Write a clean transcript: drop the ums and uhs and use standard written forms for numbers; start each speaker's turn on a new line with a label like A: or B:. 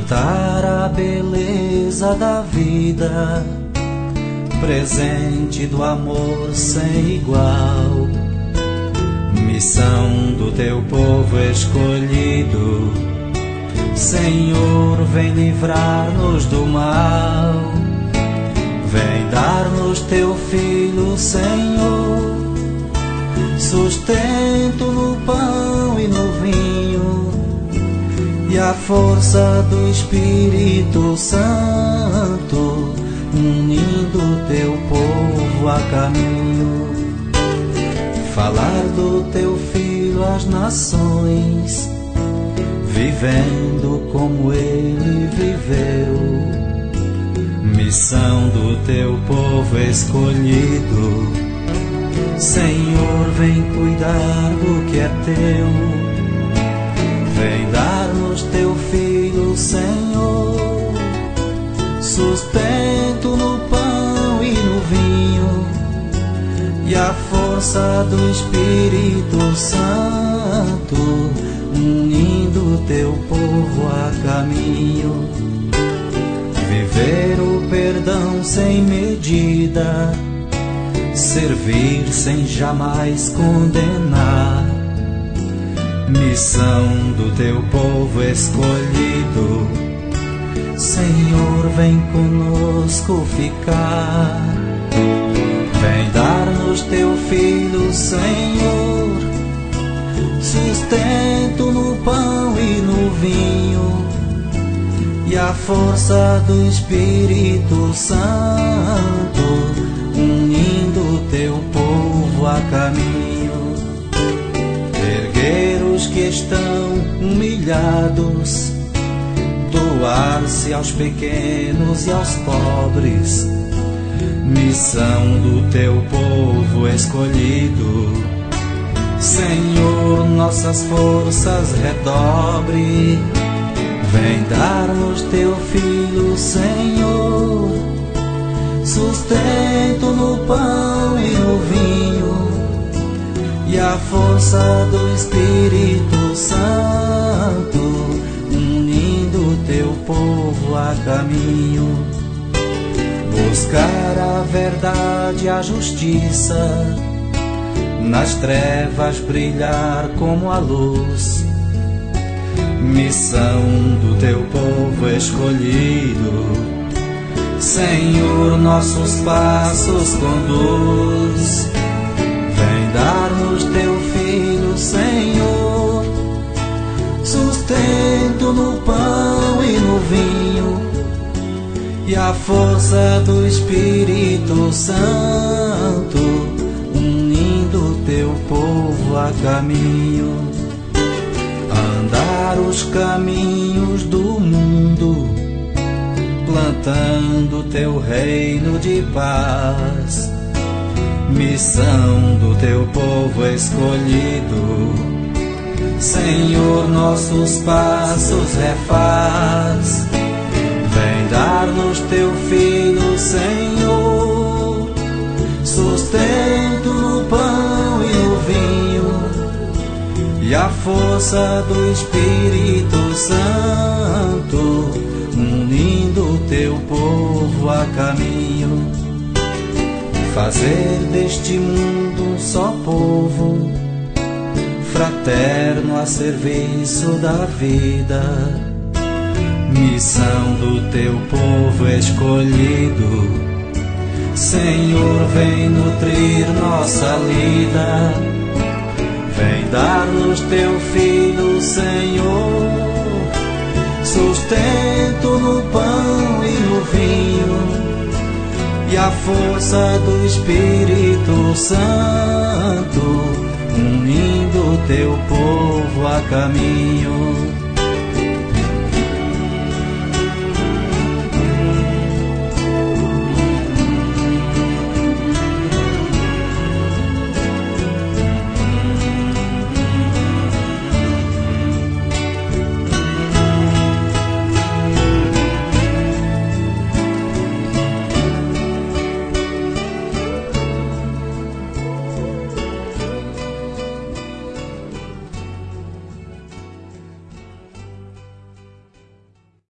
A: cantar a beleza da vida, presente do amor sem igual, missão do teu povo escolhido. Senhor, vem livrar-nos do mal, vem dar-nos teu Filho, Senhor, sustento no pão e no vinho, e a força do Espírito Santo, unindo teu povo a caminho. Falar do teu Filho às nações, vivendo como ele viveu, missão do teu povo escolhido. Senhor, vem cuidar do que é teu, vem dar-nos teu Filho, Senhor, sustento no pão e no vinho, e a força do Espírito Santo, unindo teu povo a caminho. Viver o perdão sem medida, servir sem jamais condenar, missão do teu povo escolhido. Senhor, vem conosco ficar, vem dar-nos teu Filho, Senhor, sustento no pão e no vinho, e a força do Espírito Santo, unindo teu povo a caminho. Erguer os que estão humilhados, doar-se aos pequenos e aos pobres, missão do teu povo escolhido. Senhor, nossas forças redobre, vem dar-nos teu Filho, Senhor, sustento no pão e no vinho, e a força do Espírito Santo, unindo teu povo a caminho. Buscar a verdade e a justiça, nas trevas brilhar como a luz, missão do teu povo escolhido. Senhor, nossos passos conduz, vem dar-nos teu Filho, Senhor, sustento no pão e no vinho, e a força do Espírito Santo, unindo teu povo a caminho. Andar os caminhos do mundo, plantando teu reino de paz, missão do teu povo escolhido. Senhor, nossos passos refaz, vem dar-nos teu Filho, Senhor, sustento no pão e no vinho, e a força do Espírito Santo, unindo teu povo a caminho. Fazer deste mundo um só povo, fraterno a serviço da vida, missão do teu povo escolhido. Senhor, vem nutrir nossa lida, vem dar-nos teu Filho, Senhor, sustento no pão e no vinho, e a força do Espírito Santo, unindo teu povo a caminho.